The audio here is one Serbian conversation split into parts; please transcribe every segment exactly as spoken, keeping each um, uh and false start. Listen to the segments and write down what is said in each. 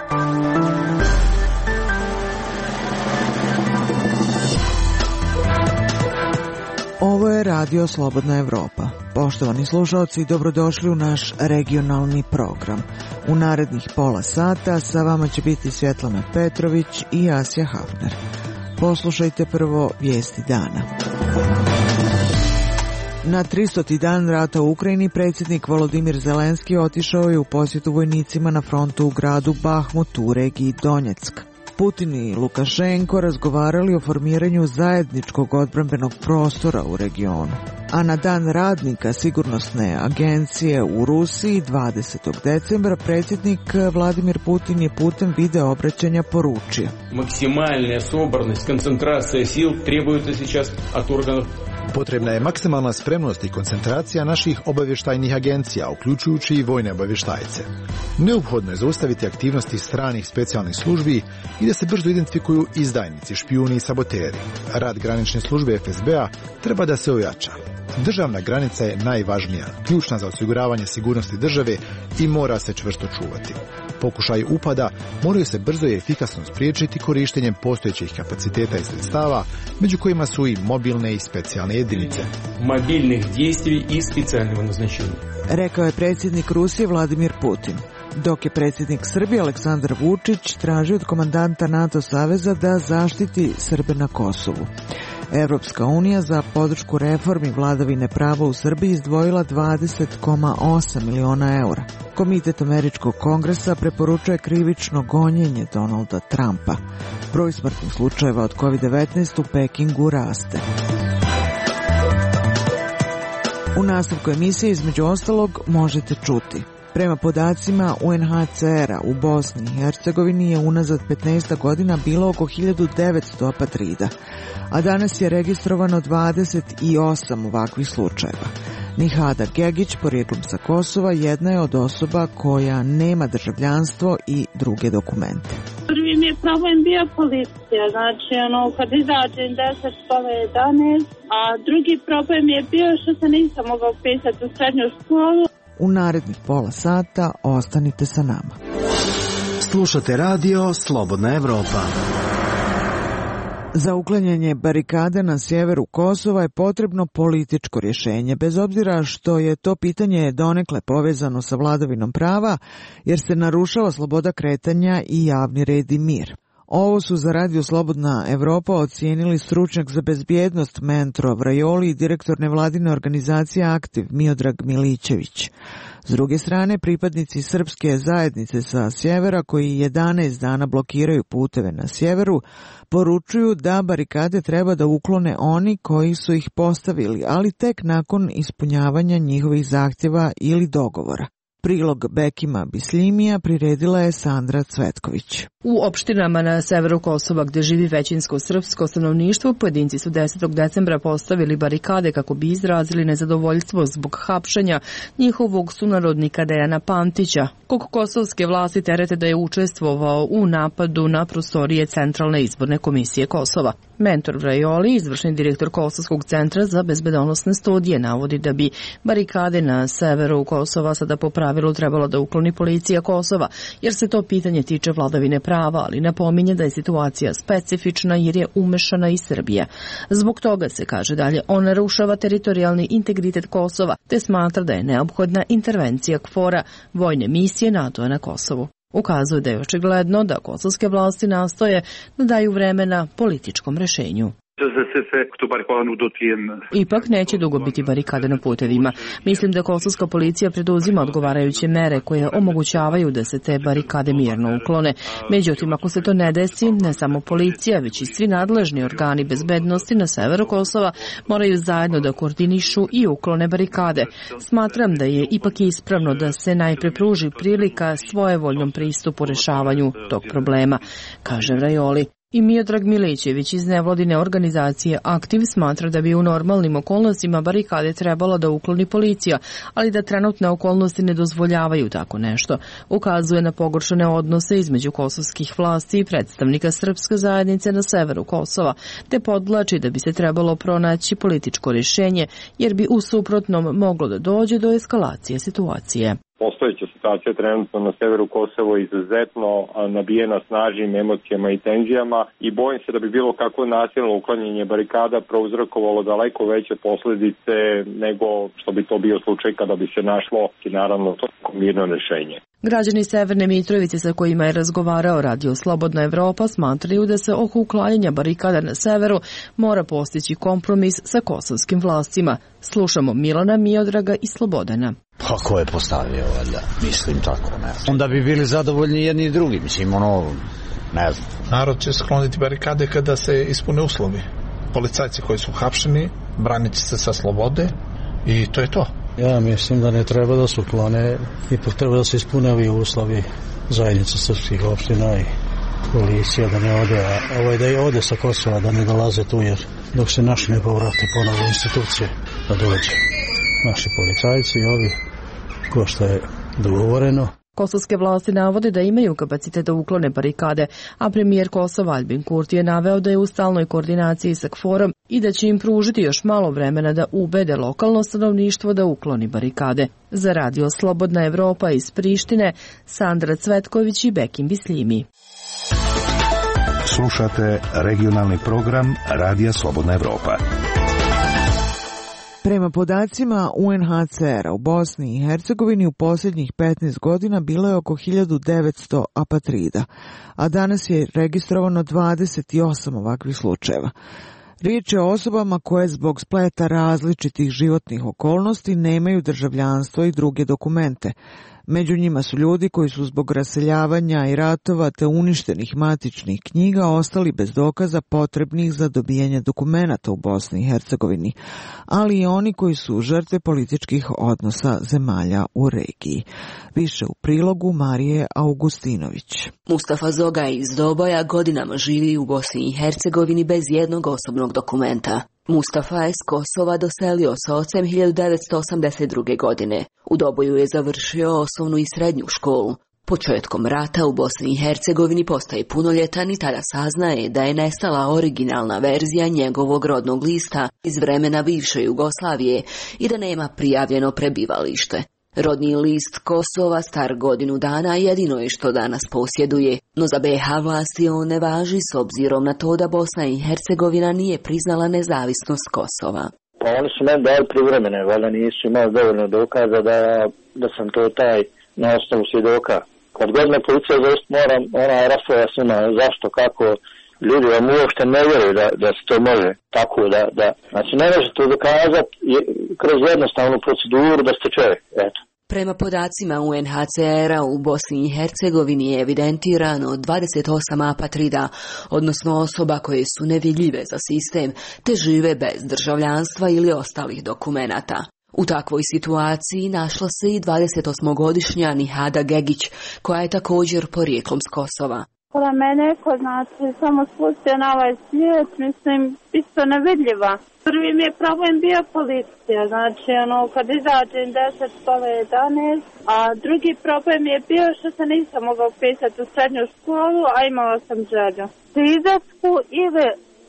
Ovo je Radio Slobodna Evropa. Poštovani slušalci, dobrodošli u naš regionalni program. U narednih pola sata sa vama će biti Svjetlana Petrović i Asja Hafner. Poslušajte prvo vijesti dana. Na tristoti dan rata u Ukrajini predsjednik Volodimir Zelenski otišao je u posjetu vojnicima na frontu u gradu Bahmut u regiji Donjeck. Putin i Lukašenko razgovarali o formiranju zajedničkog odbrambenog prostora u regionu. A na dan radnika sigurnosne agencije u Rusiji dvadesetog decembra predsjednik Vladimir Putin je putem video obraćanja poručio: Maksimalna sobornost, koncentracija sil trebujete сейчас od organov. Potrebna je maksimalna spremnost i koncentracija naših obavještajnih agencija, uključujući i vojne obavještajce. Neophodno je zaustaviti aktivnosti stranih specijalnih službi i da se brzo identifikuju izdajnici, špijuni i saboteri. Rad granične službe F S B-a treba da se ojača. Državna granica je najvažnija, ključna za osiguravanje sigurnosti države i mora se čvrsto čuvati. Pokušaj upada moraju se brzo i efikasno spriječiti korištenjem postojećih kapaciteta i sredstava, među kojima su i mobilne i specijalne jedinice. Mobilnih dejstvi i specijalnog naznačenja. Rekao je predsjednik Rusije Vladimir Putin, dok je predsjednik Srbije Aleksandar Vučić tražio od komandanta NATO saveza da zaštiti Srbe na Kosovu. Evropska unija za podršku reformi vladavine prava u Srbiji izdvojila dvadeset zarez osam miliona eura. Komitet Američkog kongresa preporučuje krivično gonjenje Donalda Trumpa. Broj smrtnih slučajeva od kovid devetnaest u Pekingu raste. U nastavku emisije između ostalog možete čuti: prema podacima U N H C R-a u Bosni i Hercegovini je unazad petnaest godina bilo oko hiljadu devetsto apatrida, a danas je registrovano dvadeset osam ovakvih slučajeva. Nihada Gegić, porijeklom sa Kosova, jedna je od osoba koja nema državljanstvo i druge dokumente. Prvi mi je problem bio policija, znači ono kad izađem deset pola jedanaest, a drugi problem je bio što se nisam mogao upisati u srednju školu. U narednih pola sata ostanite sa nama. Slušate radio Slobodna Evropa. Za uklanjanje barikade na sjeveru Kosova je potrebno političko rješenje, bez obzira što je to pitanje donekle povezano sa vladavinom prava, jer se narušava sloboda kretanja i javni red i mir. Ovo su za Radio Slobodna Evropa ocijenili stručnjak za bezbjednost Mentro Vrajoli i direktor nevladine organizacije Aktiv Miodrag Milićević. S druge strane, pripadnici srpske zajednice sa sjevera, koji jedanaest dana blokiraju puteve na sjeveru, poručuju da barikade treba da uklone oni koji su ih postavili, ali tek nakon ispunjavanja njihovih zahtjeva ili dogovora. Prilog Bekima Bisljimija priredila je Sandra Cvetković. U opštinama na severu Kosova, gdje živi većinsko srpsko stanovništvo, pojedinci su desetog decembra postavili barikade kako bi izrazili nezadovoljstvo zbog hapšenja njihovog sunarodnika Dejana Pantića, kog kosovske vlasti terete da je učestvovao u napadu na prostorije Centralne izborne komisije Kosova. Mentor Vrajoli, izvršni direktor Kosovskog centra za bezbedonosne studije, navodi da bi barikade na severu Kosova sada po pravilu trebalo da ukloni policija Kosova, jer se to pitanje tiče vladavine prava, ali napominje da je situacija specifična jer je umešana i Srbija. Zbog toga se, kaže dalje, on narušava teritorijalni integritet Kosova, te smatra da je neophodna intervencija KFOR-a, vojne misije NATO-a na Kosovu. Ukazuje da je očigledno da kosovske vlasti nastoje da daju vremena političkom rješenju. Ipak neće dugo biti barikade na putevima. Mislim da kosovska policija preduzima odgovarajuće mere koje omogućavaju da se te barikade mirno uklone. Međutim, ako se to ne desi, ne samo policija, već i svi nadležni organi bezbednosti na severu Kosova moraju zajedno da koordinišu i uklone barikade. Smatram da je ipak ispravno da se najpre pruži prilika svojevoljnom pristupu rješavanju tog problema, kaže Vrajoli. I Miodrag Milićević iz nevladine organizacije Aktiv smatra da bi u normalnim okolnostima barikade trebalo da ukloni policija, ali da trenutne okolnosti ne dozvoljavaju tako nešto. Ukazuje na pogoršane odnose između kosovskih vlasti i predstavnika srpske zajednice na severu Kosova, te podvlači da bi se trebalo pronaći političko rješenje, jer bi u suprotnom moglo da dođe do eskalacije situacije. Postojeća situacija trenutno na severu Kosova je izuzetno nabijena snažnim emocijama i tenzijama i bojim se da bi bilo kakvo nasilno uklanjanje barikada prouzrokovalo daleko veće posljedice nego što bi to bio slučaj kada bi se našlo i naravno to mirno rješenje. Građani Severne Mitrovice sa kojima je razgovarao Radio Slobodna Evropa smatraju da se oko uklanjanja barikada na severu mora postići kompromis sa kosovskim vlastima. Slušamo Milana, Miodraga i Slobodana. Pa ko je postavio, valjda, mislim tako, ne znam. Onda bi bili zadovoljni jedni i drugi, mislim, ono, ne znam. Narod će skloniti barikade kada se ispune uslovi. Policajci koji su hapšeni, branit će se sa slobode i to je to. Ja mislim da ne treba da se uklone, ipak treba da se ispune ovi uslovi zajednice srpskih opština i policija da ne ode, a ovo je da i ode sa Kosova, da ne dolaze tu, jer dok se naši ne povrate ponovo institucije da dođe naši policajci i ovi ko što je dogovoreno. Kosovske vlasti navode da imaju kapacitet da uklone barikade, a premijer Kosova Albin Kurti je naveo da je u stalnoj koordinaciji sa KFOR-om i da će im pružiti još malo vremena da ubede lokalno stanovništvo da ukloni barikade. Za Radio Slobodna Evropa iz Prištine, Sandra Cvetković i Bekim Bislimi. Slušate regionalni program Radija Slobodna Evropa. Prema podacima U N H C R-a u Bosni i Hercegovini u posljednjih petnaest godina bilo je oko hiljadu devetsto apatrida, a danas je registrovano dvadeset osam ovakvih slučajeva. Riječ je o osobama koje zbog spleta različitih životnih okolnosti nemaju državljanstvo i druge dokumente. Među njima su ljudi koji su zbog raseljavanja i ratova te uništenih matičnih knjiga ostali bez dokaza potrebnih za dobijanje dokumenata u Bosni i Hercegovini, ali i oni koji su žrtve političkih odnosa zemalja u regiji. Više u prilogu Marije Augustinović. Mustafa Zogaj iz Doboja godinama živi u Bosni i Hercegovini bez jednog osobnog dokumenta. Mustafa je s Kosova doselio sa ocem hiljadu devetsto osamdeset druge. godine. U Doboju je završio osnovnu i srednju školu. Početkom rata u Bosni i Hercegovini postaje punoljetan i tada saznaje da je nestala originalna verzija njegovog rodnog lista iz vremena bivše Jugoslavije i da nema prijavljeno prebivalište. Rodni list Kosova star godinu dana jedino je što danas posjeduje, no za B iH vlasti on ne važi s obzirom na to da Bosna i Hercegovina nije priznala nezavisnost Kosova. Pa oni su meni dali privremene, valjda nisu imali dovoljno dokaza da, da sam to taj na osnovu svjedoka. Kad god me policija zaista moram, ona rasprava s njima zašto, kako, ljudi vam uopšte ne vjeruju da, da se to može tako da, da, znači ne može to dokazati kroz jednostavnu proceduru da ste čovjek, eto. Prema podacima U N H C R-a u Bosni i Hercegovini je evidentirano dvadeset osam apatrida, odnosno osoba koje su nevidljive za sistem, te žive bez državljanstva ili ostalih dokumenata. U takvoj situaciji našla se i dvadesetosmogodišnja Nihada Gegić, koja je također porijeklom s Kosova. Pola mene, ko znači, samo spustio na ovaj svijet, mislim, isto nevidljiva. Prvi mi je problem bio policija, znači, ono, kad izađem deset, pola jedanaest, a drugi problem je bio što se nisam mogao upisati u srednju školu, a imala sam želju. Fizičku ili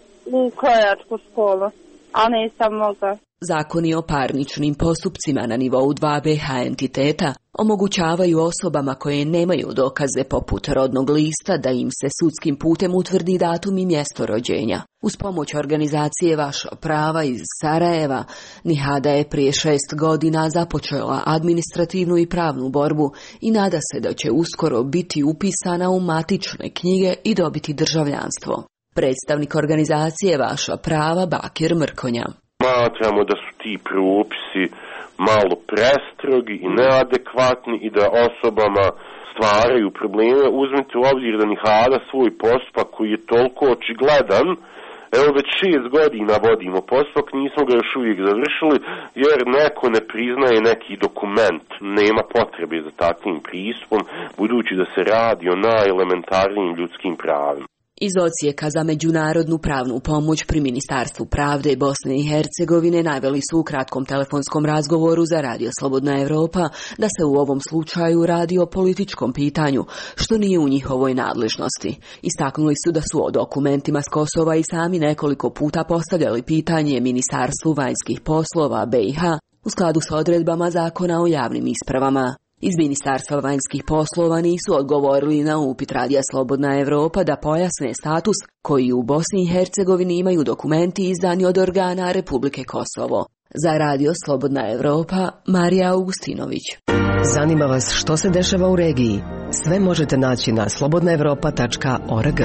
u krojačku školu, ali nisam mogla. Zakoni o parničnim postupcima na nivou dva B iH entiteta omogućavaju osobama koje nemaju dokaze poput rodnog lista da im se sudskim putem utvrdi datum i mjesto rođenja. Uz pomoć organizacije Vaša prava iz Sarajeva, Nihada je prije šest godina započela administrativnu i pravnu borbu i nada se da će uskoro biti upisana u matične knjige i dobiti državljanstvo. Predstavnik organizacije Vaša prava Bakir Mrkonja. Smatramo da su ti propisi malo prestrogi i neadekvatni i da osobama stvaraju probleme. Uzmite u obzir da Nihada svoj postupak koji je toliko očigledan, evo već šest godina vodimo postupak, nismo ga još uvijek završili jer neko ne priznaje neki dokument. Nema potrebe za takvim pristupom, budući da se radi o najelementarnijim ljudskim pravima. Iz odsjeka za međunarodnu pravnu pomoć pri Ministarstvu pravde Bosne i Hercegovine naveli su u kratkom telefonskom razgovoru za Radio Slobodna Evropa da se u ovom slučaju radi o političkom pitanju, što nije u njihovoj nadležnosti. Istaknuli su da su o dokumentima s Kosova i sami nekoliko puta postavljali pitanje Ministarstvu vanjskih poslova B iH u skladu s odredbama zakona o javnim ispravama. Iz Ministarstva vanjskih poslova nisu odgovorili na upit Radija Slobodna Evropa da pojasne status koji u Bosni i Hercegovini imaju dokumenti izdani od organa Republike Kosovo. Za Radio Slobodna Evropa, Marija Augustinović. Zanima vas što se dešava u regiji? Sve možete naći na slobodna evropa tačka org.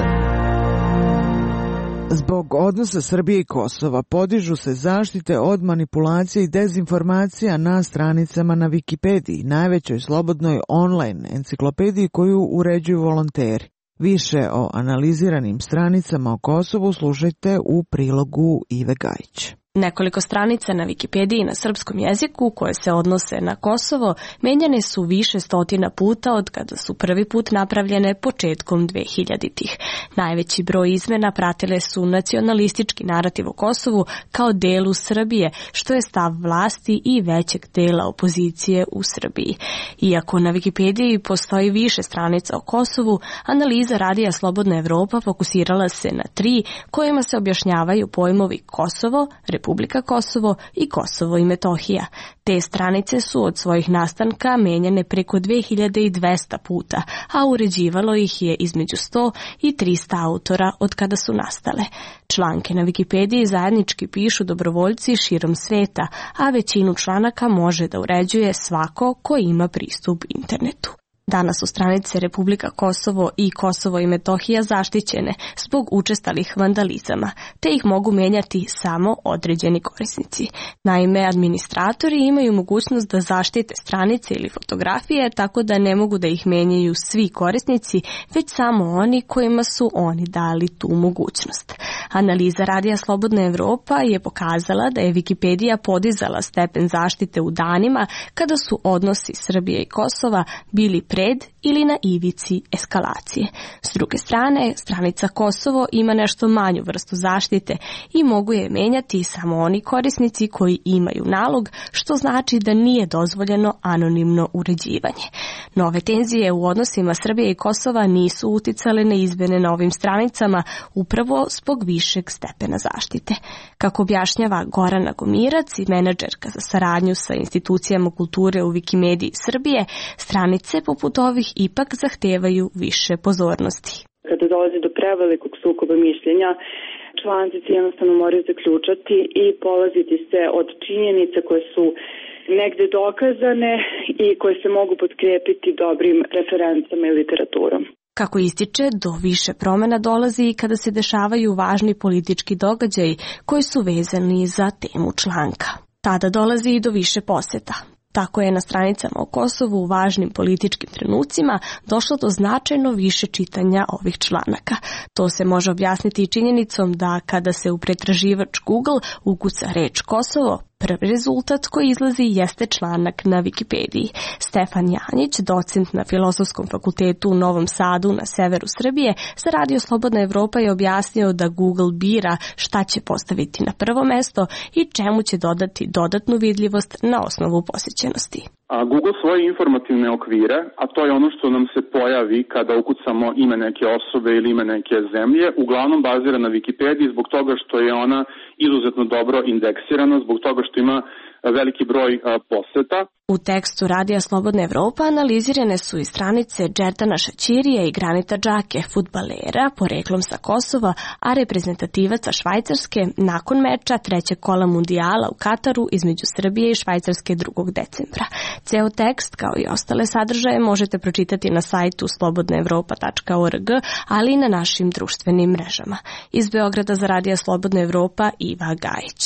Zbog odnosa Srbije i Kosova podižu se zaštite od manipulacija i dezinformacija na stranicama na Wikipediji, najvećoj slobodnoj online enciklopediji koju uređuju volonteri. Više o analiziranim stranicama o Kosovu slušajte u prilogu Ive Gajić. Nekoliko stranica na Wikipediji na srpskom jeziku koje se odnose na Kosovo menjane su više stotina puta od kada su prvi put napravljene početkom dvehiljaditih. Najveći broj izmena pratile su nacionalistički narativ o Kosovu kao delu Srbije, što je stav vlasti i većeg dela opozicije u Srbiji. Iako na Wikipediji postoji više stranica o Kosovu, analiza Radija Slobodna Evropa fokusirala se na tri kojima se objašnjavaju pojmovi Kosovo, Republika Kosovo i Kosovo i Metohija. Te stranice su od svojih nastanka menjane preko dve hiljade dvesta puta, a uređivalo ih je između sto i trista autora od kada su nastale. Članke na Wikipediji zajednički pišu dobrovoljci širom sveta, a većinu članaka može da uređuje svako ko ima pristup internetu. Danas su stranice Republika Kosovo i Kosovo i Metohija zaštićene zbog učestalih vandalizama, te ih mogu menjati samo određeni korisnici. Naime, administratori imaju mogućnost da zaštite stranice ili fotografije tako da ne mogu da ih menjaju svi korisnici, već samo oni kojima su oni dali tu mogućnost. Analiza Radija Slobodna Evropa je pokazala da je Wikipedija podizala stepen zaštite u danima kada su odnosi Srbije i Kosova bili pred ili na ivici eskalacije. S druge strane, stranica Kosovo ima nešto manju vrstu zaštite i mogu je menjati samo oni korisnici koji imaju nalog, što znači da nije dozvoljeno anonimno uređivanje. Nove tenzije u odnosima Srbije i Kosova nisu uticale na izmene na ovim stranicama upravo zbog višeg stepena zaštite. Kako objašnjava Gorana Gomirac i menadžerka za saradnju sa institucijama kulture u Wikimediji Srbije, stranice poput ovih ipak zahtevaju više pozornosti. Kada dolazi do prevelikog sukoba mišljenja, članci jednostavno moraju zaključati i polaziti se od činjenica koje su negde dokazane i koje se mogu potkrijepiti dobrim referencama i literaturom. Kako ističe, do više promjena dolazi i kada se dešavaju važni politički događaji koji su vezani za temu članka. Tada dolazi i do više posjeta. Tako je na stranicama o Kosovu u važnim političkim trenucima došlo do značajno više čitanja ovih članaka. To se može objasniti i činjenicom da kada se u pretraživač Google ukuca reč Kosovo, prvi rezultat koji izlazi jeste članak na Wikipediji. Stefan Janjić, docent na Filozofskom fakultetu u Novom Sadu na severu Srbije, za Radio Slobodna Evropa je objasnio da Google bira šta će postaviti na prvo mesto i čemu će dodati dodatnu vidljivost na osnovu posjećenosti. A Google svoje informativne okvire, a to je ono što nam se pojavi kada ukucamo ime neke osobe ili ime neke zemlje, uglavnom bazira na Wikipediji zbog toga što je ona izuzetno dobro indeksirana, zbog toga što ima veliki broj a, poseta. U tekstu Radija Slobodna Evropa analizirane su i stranice Džerdana Šaćirija i Granita Džake, fudbalera, poreklom sa Kosova, a reprezentativaca Švajcarske nakon meča trećeg kola mundijala u Kataru između Srbije i Švajcarske drugog decembra. Ceo tekst, kao i ostale sadržaje, možete pročitati na sajtu slobodna evropa tačka org, ali i na našim društvenim mrežama. Iz Beograda za Radija Slobodna Evropa, Iva Gajić.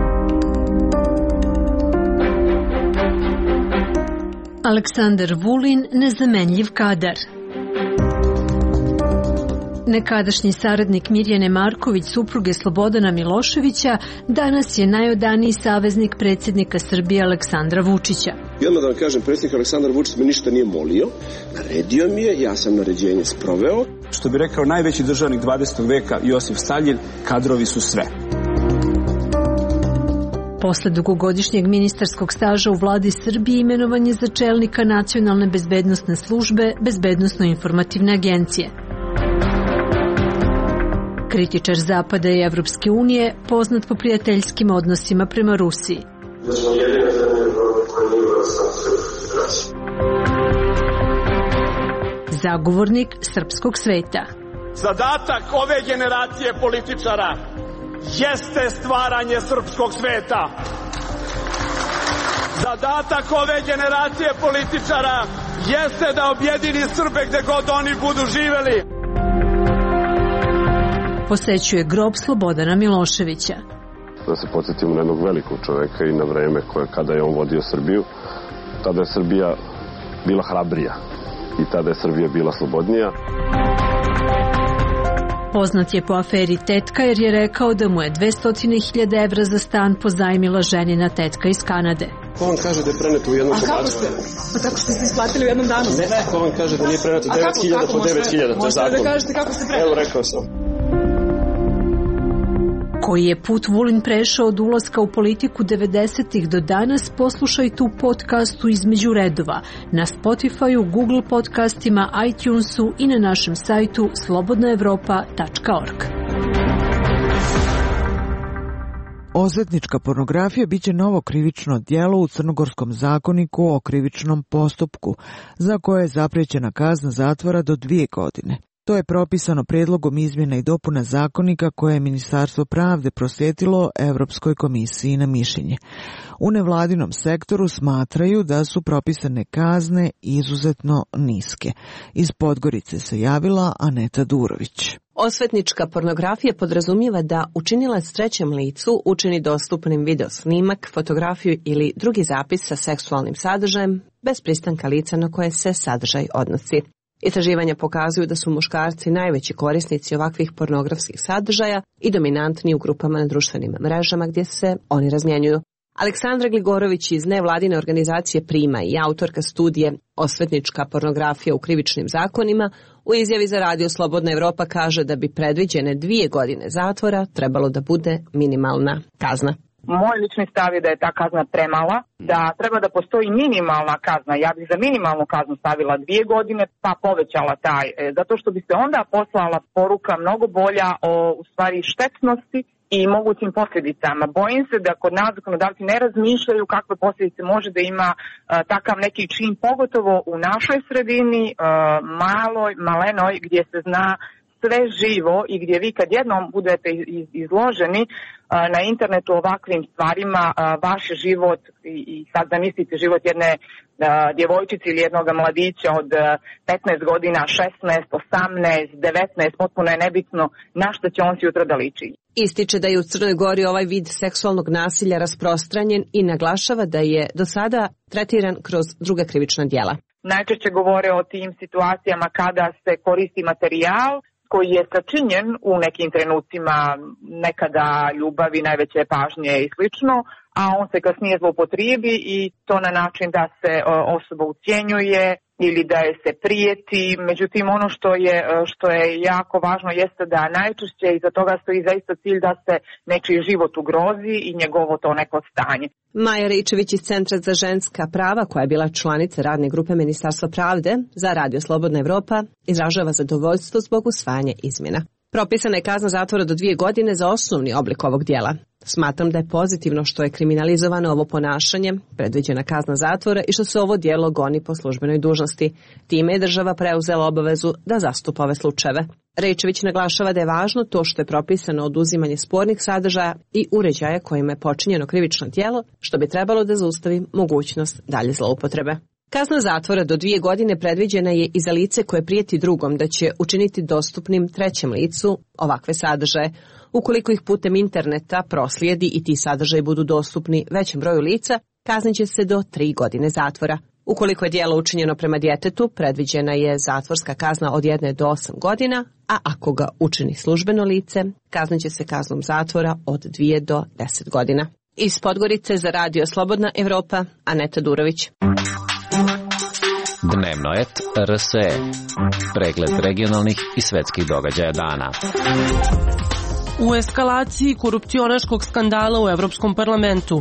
Aleksandar Vulin, nezamenljiv kadar. Nekadašnji saradnik Mirjane Marković, supruge Slobodana Miloševića, danas je najodaniji saveznik predsjednika Srbije Aleksandra Vučića. I odmah da vam kažem, predsjednik Aleksandar Vučić me ništa nije molio, naredio mi je, ja sam naređenje sproveo. Što bi rekao najveći državnik dvadesetog veka Josif Staljin, kadrovi su sve. Posle dugogodišnjeg ministarskog staža u vladi Srbije imenovan je za čelnika Nacionalne bezbednosne službe Bezbednosno-informativne agencije. Kritičar Zapada i Evropske unije, poznat po prijateljskim odnosima prema Rusiji. Da smo jedina zemlja u Evropi koja nije uvela sankcije protiv Rusije. zagovornik srpskog sveta. Zadatak ove generacije političara jeste stvaranje srpskog sveta. Zadatak ove generacije političara jeste da objedini Srbe gde god oni budu živeli. Posećuje grob Slobodana Miloševića. Da se podsjetimo na jednog velikog čoveka i na vreme koje, kada je on vodio Srbiju, tada je Srbija bila hrabrija i tada je Srbija bila slobodnija. Poznat je po aferi Tetka jer je rekao da mu je dvesta hiljada evra za stan pozajmila ženina tetka iz Kanade. Ko vam kaže da je preneto u jednom komadu? A kako ste? Pa tako što ste isplatili u jednom danu? Ne, ne, ko vam kaže da nije preneto devet hiljada po devet hiljada, to je zakon. Možete da kažete kako ste preneto? Evo, rekao sam. Koji je put Vulin prešao od ulaska u politiku devedesetih do danas, poslušajte u podcastu Između redova, na Spotifyu, Google podcastima, iTunesu i na našem sajtu slobodna evropa tačka org. Osvetnička pornografija biće novo krivično djelo u Crnogorskom zakoniku o krivičnom postupku, za koje je zaprećena kazna zatvora do dvije godine. To je propisano predlogom izmjena i dopuna zakonika koje je Ministarstvo pravde proslijedilo Evropskoj komisiji na mišljenje. U nevladinom sektoru smatraju da su propisane kazne izuzetno niske. Iz Podgorice se javila Aneta Durović. Osvetnička pornografija podrazumijeva da učinilac trećem licu učini dostupnim video snimak, fotografiju ili drugi zapis sa seksualnim sadržajem bez pristanka lica na koje se sadržaj odnosi. Istraživanja pokazuju da su muškarci najveći korisnici ovakvih pornografskih sadržaja i dominantni u grupama na društvenim mrežama gdje se oni razmjenjuju. Aleksandra Gligorović iz nevladine organizacije Prima i autorka studije Osvetnička pornografija u krivičnim zakonima u izjavi za radio Slobodna Evropa kaže da bi predviđene dvije godine zatvora trebalo da bude minimalna kazna. Moj lični stav je da je ta kazna premala, da treba da postoji minimalna kazna. Ja bih za minimalnu kaznu stavila dvije godine pa povećala taj, zato što bi se onda poslala poruka mnogo bolja o u stvari štetnosti i mogućim posljedicama. Bojim se da kod nas zakonodavci ne razmišljaju kakve posljedice može da ima a, takav neki čin, pogotovo u našoj sredini, a, maloj, malenoj, gdje se zna sve živo i gdje vi kad jednom budete izloženi na internetu ovakvim stvarima, vaš život i sad zamislite život jedne djevojčice ili jednog mladića od petnaest godina, šesnaest, osamnaest, devetnaest, potpuno je nebitno na što će on sutra da liči. Ističe da je u Crnoj Gori ovaj vid seksualnog nasilja rasprostranjen i naglašava da je do sada tretiran kroz druga krivična djela. Najčešće govore o tim situacijama kada se koristi materijal koji je sačinjen u nekim trenucima nekada ljubavi, najveće pažnje i slično, a on se kasnije zloupotrijebi i to na način da se osoba ucjenjuje ili da je se prijeti. Međutim, ono što je, što je jako važno jeste da najčešće iza toga stoji zaista cilj da se nečiji život ugrozi i njegovo to neko stanje. Maja Ričević iz Centra za ženska prava, koja je bila članica radne grupe Ministarstva pravde za radio Slobodna Evropa, izražava zadovoljstvo zbog usvajanja izmjena. Propisana je kazna zatvora do dvije godine za osnovni oblik ovog djela. Smatram da je pozitivno što je kriminalizovano ovo ponašanje, predviđena kazna zatvora i što se ovo djelo goni po službenoj dužnosti. Time je država preuzela obavezu da zastupa ove slučajeve. Rejčević naglašava da je važno to što je propisano oduzimanje spornih sadržaja i uređaja kojima je počinjeno krivično djelo, što bi trebalo da zaustavi mogućnost dalje zloupotrebe. Kazna zatvora do dvije godine predviđena je i za lice koje prijeti drugom da će učiniti dostupnim trećem licu ovakve sadržaje. Ukoliko ih putem interneta proslijedi i ti sadržaji budu dostupni većem broju lica, kaznit će se do tri godine zatvora. Ukoliko je djelo učinjeno prema djetetu, predviđena je zatvorska kazna od jedne do osam godina, a ako ga učini službeno lice, kaznit će se kaznom zatvora od dvije do deset godina. Iz Podgorice za radio Slobodna Evropa, Aneta Durović. Dnevnoet R S E. Pregled regionalnih i svetskih događaja dana. U eskalaciji korupcionaškog skandala u Evropskom parlamentu,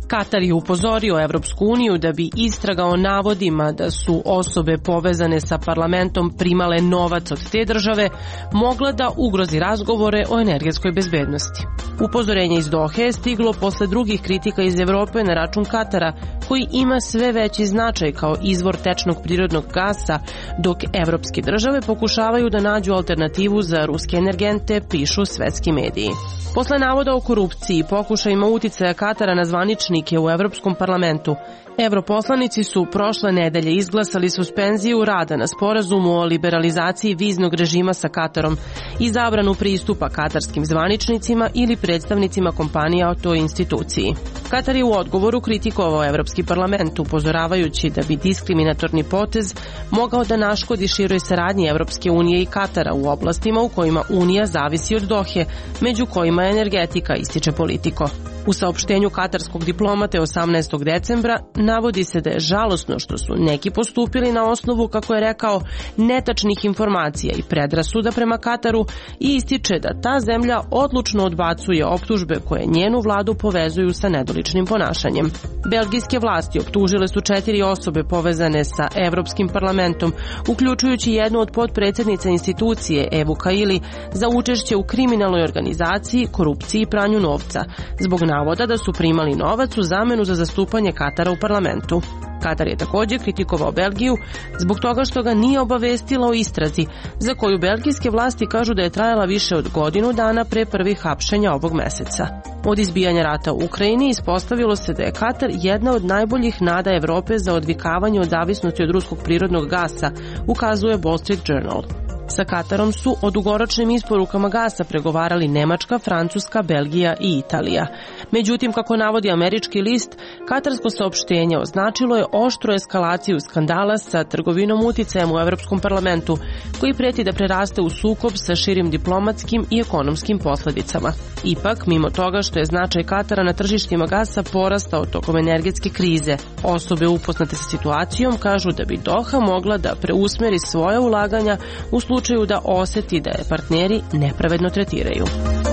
Katar je upozorio Evropsku uniju da bi istraga o navodima da su osobe povezane sa parlamentom primale novac od te države mogla da ugrozi razgovore o energetskoj bezbednosti. Upozorenje iz Dohe je stiglo posle drugih kritika iz Evrope na račun Katara, koji ima sve veći značaj kao izvor tečnog prirodnog gasa, dok evropske države pokušavaju da nađu alternativu za ruske energente, pišu svetski mediji. Posle navoda o korupciji i pokušajima uticaja Katara na zvaničnike u Evropskom parlamentu, europoslanici su prošle nedelje izglasali suspenziju rada na sporazumu o liberalizaciji viznog režima sa Katarom i zabranu pristupa katarskim zvaničnicima ili predstavnicima kompanija o toj instituciji. Katar je u odgovoru kritikovao Evropski parlament, upozoravajući da bi diskriminatorni potez mogao da naškodi široj saradnji Evropske unije i Katara u oblastima u kojima Unija zavisi od Dohe, među kojima je energetika, ističe Politico. U saopštenju katarskog diplomate osamnaestog decembra navodi se da je žalosno što su neki postupili na osnovu, kako je rekao, netačnih informacija i predrasuda prema Kataru i ističe da ta zemlja odlučno odbacuje optužbe koje njenu vladu povezuju sa nedoličnim ponašanjem. Belgijske vlasti optužile su četiri osobe povezane sa Evropskim parlamentom, uključujući jednu od potpredsednica institucije Evu Kaili, za učešće u kriminalnoj organizaciji, korupciji i pranju novca, zbog navoda da su primali novac u zamenu za zastupanje Katara u parlamentu. Katar je također kritikovao Belgiju zbog toga što ga nije obavestila o istrazi, za koju belgijske vlasti kažu da je trajala više od godinu dana pre prvih hapšenja ovog meseca. Od izbijanja rata u Ukrajini ispostavilo se da je Katar jedna od najboljih nada Evrope za odvikavanje od zavisnosti od ruskog prirodnog gasa, ukazuje Wall Street Journal. Sa Katarom su o dugoročnim isporukama gasa pregovarali Nemačka, Francuska, Belgija i Italija. Međutim, kako navodi američki list, katarsko saopštenje označilo je oštru eskalaciju skandala sa trgovinom uticajem u Evropskom parlamentu, koji preti da preraste u sukob sa širim diplomatskim i ekonomskim posledicama. Ipak, mimo toga što je značaj Katara na tržištima gasa porastao tokom energetske krize, osobe upoznate sa situacijom kažu da bi Doha mogla da preusmeri svoje ulaganja u slučaju da oseti da je partneri nepravedno tretiraju.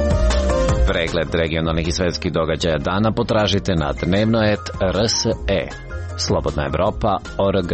Pregled regionalnih i svetskih događaja dana potražite na dnevno et er es e. Slobodna Evropa точка org.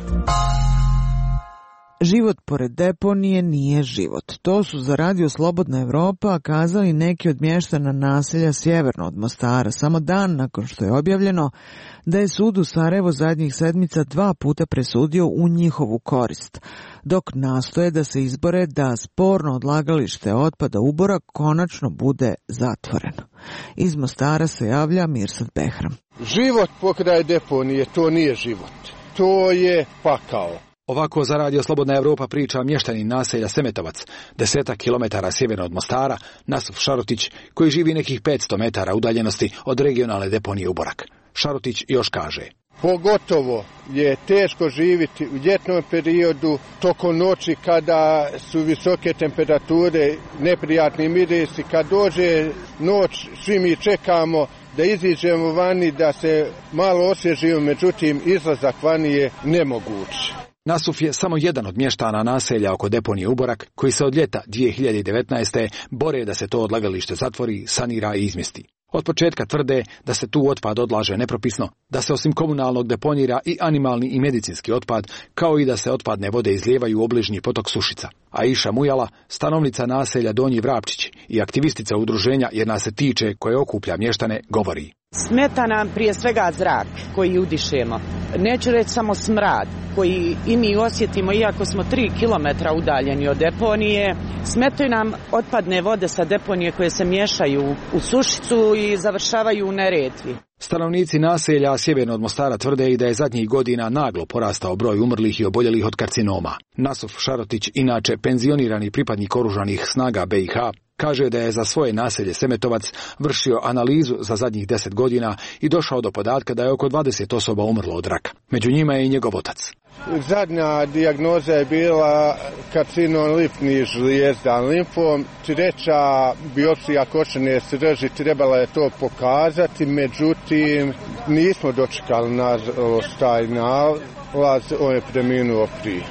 Život pored deponije nije život. To su za radio Slobodna Evropa kazali neki od mještana naselja sjeverno od Mostara, samo dan nakon što je objavljeno da je sud u Sarajevu zadnjih sedmica dva puta presudio u njihovu korist, dok nastoje da se izbore da sporno odlagalište otpada Ubora konačno bude zatvoreno. Iz Mostara se javlja Mirsad Behram. Život pokraj deponije, to nije život. To je pakao. Ovako za radio Slobodna Evropa priča mještanin naselja Semetovac, desetak kilometara sjeverno od Mostara, Nasuf Šarotić, koji živi nekih petsto metara udaljenosti od regionalne deponije Uborak. Šarotić još kaže: Pogotovo je teško živjeti u ljetnom periodu, tokom noći kada su visoke temperature, neprijatni mirisi. Kad dođe noć, svi mi čekamo da iziđemo vani, da se malo osvježimo, međutim izlazak vani je nemoguć. Nasuf je samo jedan od mještana naselja oko deponije Uborak, koji se od ljeta dvije hiljade devetnaeste. bore da se to odlagalište zatvori, sanira i izmjesti. Od početka tvrde da se tu otpad odlaže nepropisno, da se osim komunalnog deponira i animalni i medicinski otpad, kao i da se otpadne vode izlijevaju u obližnji potok Sušica. Aisha Mujala, stanovnica naselja Donji Vrapčić i aktivistica udruženja Jer nas se tiče, koje okuplja mještane, govori: Smeta nam prije svega zrak koji udišemo. Neću reći samo smrad koji i mi osjetimo iako smo tri kilometra udaljeni od deponije. Smetaju nam otpadne vode sa deponije koje se miješaju u Sušicu i završavaju u Neretvi. Stanovnici naselja sjeverno od Mostara tvrde i da je zadnjih godina naglo porastao broj umrlih i oboljelih od karcinoma. Nasuf Šarotić, inače penzionirani pripadnik oružanih snaga be i ha, kaže da je za svoje naselje Semetovac vršio analizu za zadnjih deset godina i došao do podatka da je oko dvadeset osoba umrlo od raka. Među njima je i njegov otac. Zadnja dijagnoza je bila karcinom limfnih žlijezda, limfom. Treća biopsija koštane srži trebala je to pokazati, međutim nismo dočekali nažalost taj nalaz, on je preminuo prije.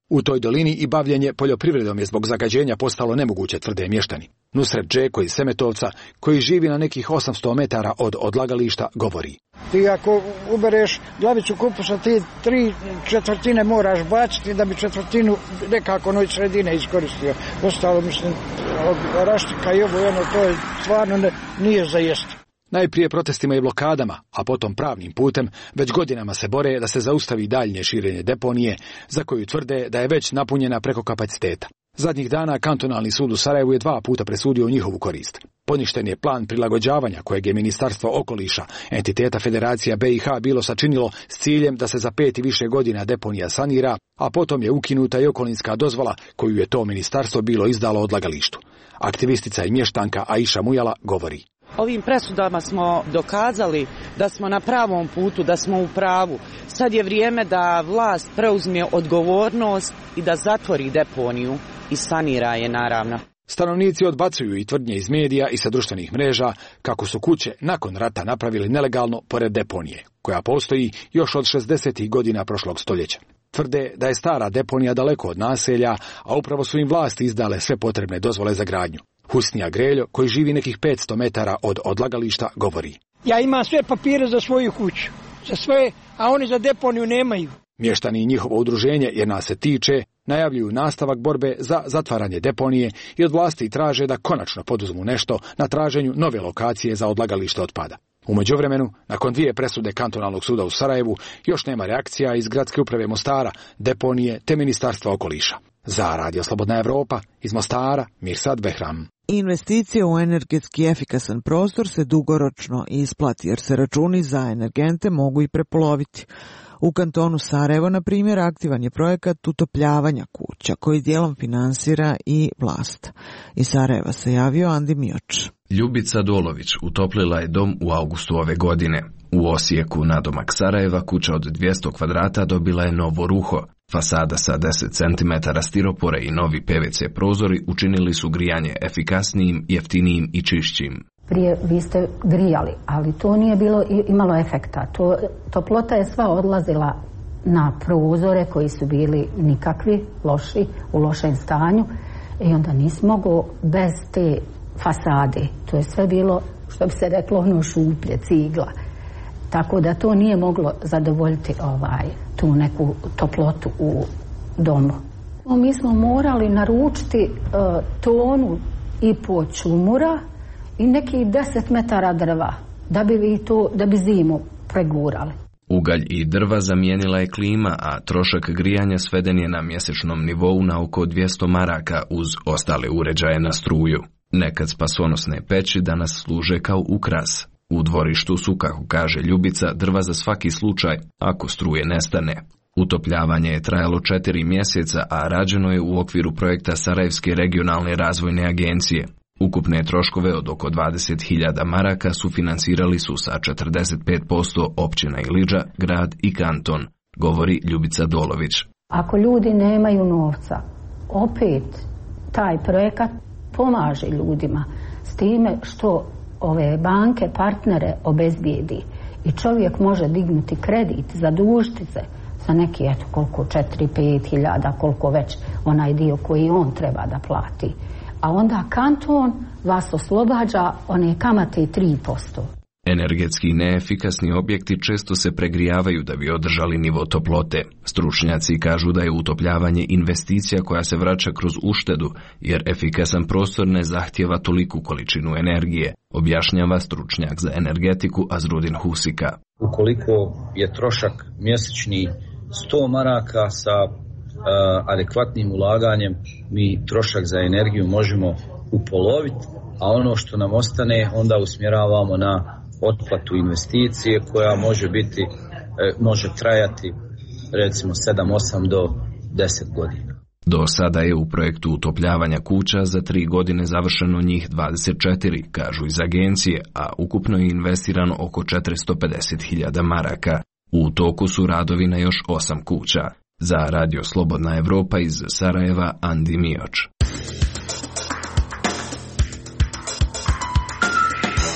U toj dolini i bavljenje poljoprivredom je zbog zagađenja postalo nemoguće, tvrde mještani. Nusret Džeko iz Semetovca, koji živi na nekih osamsto metara od odlagališta, govori. Ti ako ubereš glavicu kupusa, ti tri četvrtine moraš baciti da bi četvrtinu nekako noj sredine iskoristio. Ostalo, mislim, od raštika i ovo, ono, to je stvarno ne, nije za jesti. Najprije protestima i blokadama, a potom pravnim putem, već godinama se bore da se zaustavi daljnje širenje deponije, za koju tvrde da je već napunjena preko kapaciteta. Zadnjih dana kantonalni sud u Sarajevu je dva puta presudio u njihovu korist. Poništen je plan prilagođavanja kojeg je Ministarstvo okoliša, entiteta Federacija B i H, bilo sačinilo s ciljem da se za pet i više godina deponija sanira, a potom je ukinuta i okolinska dozvola koju je to ministarstvo bilo izdalo odlagalištu. Aktivistica i mještanka Aisha Mujala govori. Ovim presudama smo dokazali da smo na pravom putu, da smo u pravu. Sad je vrijeme da vlast preuzme odgovornost i da zatvori deponiju i sanira je, naravno. Stanovnici odbacuju i tvrdnje iz medija i sa društvenih mreža kako su kuće nakon rata napravili nelegalno pored deponije, koja postoji još od šezdesetih godina prošlog stoljeća. Tvrde da je stara deponija daleko od naselja, a upravo su im vlasti izdale sve potrebne dozvole za gradnju. Husnija Greljo, koji živi nekih petsto metara od odlagališta, govori. Ja imam sve papire za svoju kuću, za sve, a oni za deponiju nemaju. Mještani i njihovo udruženje, jer nas se tiče, najavljuju nastavak borbe za zatvaranje deponije i od vlasti traže da konačno poduzmu nešto na traženju nove lokacije za odlagalište otpada. U međuvremenu, nakon dvije presude kantonalnog suda u Sarajevu, još nema reakcija iz gradske uprave Mostara, deponije te Ministarstva okoliša. Za Radio Slobodna Evropa, iz Mostara, Mirsad Behram. Investicija u energetski efikasan prostor se dugoročno isplati, jer se računi za energente mogu i prepoloviti. U kantonu Sarajevo, na primjer, aktivan je projekat utopljavanja kuća, koji dijelom finansira i vlast. Iz Sarajeva se javio Andi Mioč. Ljubica Dolović utoplila je dom u augustu ove godine. U Osijeku, nadomak Sarajeva, kuća od dvjesto kvadrata dobila je novo ruho. Fasada sa deset centimetara stiropora i novi P V C prozori učinili su grijanje efikasnijim, jeftinijim i čišćim. Prije vi ste grijali, ali to nije bilo imalo efekta. To, toplota je sva odlazila na prozore koji su bili nikakvi, loši, u lošem stanju i onda nisi mogao bez te fasade. To je sve bilo, što bi se reklo, ono šuplje, cigla. Tako da to nije moglo zadovoljiti ovaj, tu neku toplotu u domu. Mi smo morali naručiti uh, tonu i po čumura i nekih deset metara drva da bi, vi to, da bi zimu pregurali. Ugalj i drva zamijenila je klima, a trošak grijanja sveden je na mjesečnom nivou na oko dvjesto maraka uz ostale uređaje na struju. Nekad spasonosne peći danas služe kao ukras. U dvorištu su, kako kaže Ljubica, drva za svaki slučaj ako struje nestane. Utopljavanje je trajalo četiri mjeseca, a rađeno je u okviru projekta Sarajevske regionalne razvojne agencije. Ukupne troškove od oko dvadeset hiljada maraka sufinansirali su sa četrdeset pet posto općina Ilidža, grad i kanton, govori Ljubica Dolović. Ako ljudi nemaju novca, opet taj projekat pomaže ljudima s time što ove banke partnere obezbijedi i čovjek može dignuti kredit, zadužiti se za neki, eto koliko, četiri pet hiljada, koliko već onaj dio koji on treba da plati. A onda kanton vas oslobađa one kamate tri posto. Energetski neefikasni objekti često se pregrijavaju da bi održali nivo toplote. Stručnjaci kažu da je utopljavanje investicija koja se vraća kroz uštedu, jer efikasan prostor ne zahtijeva toliku količinu energije, objašnjava stručnjak za energetiku Azrudin Husika. Ukoliko je trošak mjesečni sto maraka sa uh, adekvatnim ulaganjem, mi trošak za energiju možemo upoloviti, a ono što nam ostane onda usmjeravamo na otplatu investicije koja može biti, može trajati recimo sedam osam do deset godina. Do sada je u projektu utopljavanja kuća za tri godine završeno njih dvadeset četiri, kažu iz agencije, a ukupno je investirano oko četiristo pedeset hiljada maraka. U toku su radovi na još osam kuća. Za Radio Slobodna Evropa iz Sarajeva, Andi Mioč.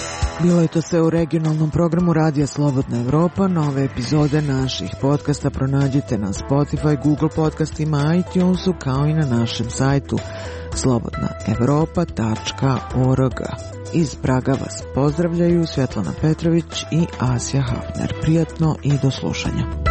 Bilo je to sve u regionalnom programu Radija Slobodna Evropa. Nove epizode naših podcasta pronađite na Spotify, Google podcastima, iTunesu, kao i na našem sajtu slobodna evropa tačka org. Iz Praga vas pozdravljaju Svetlana Petrović i Asja Hafner. Prijatno i do slušanja.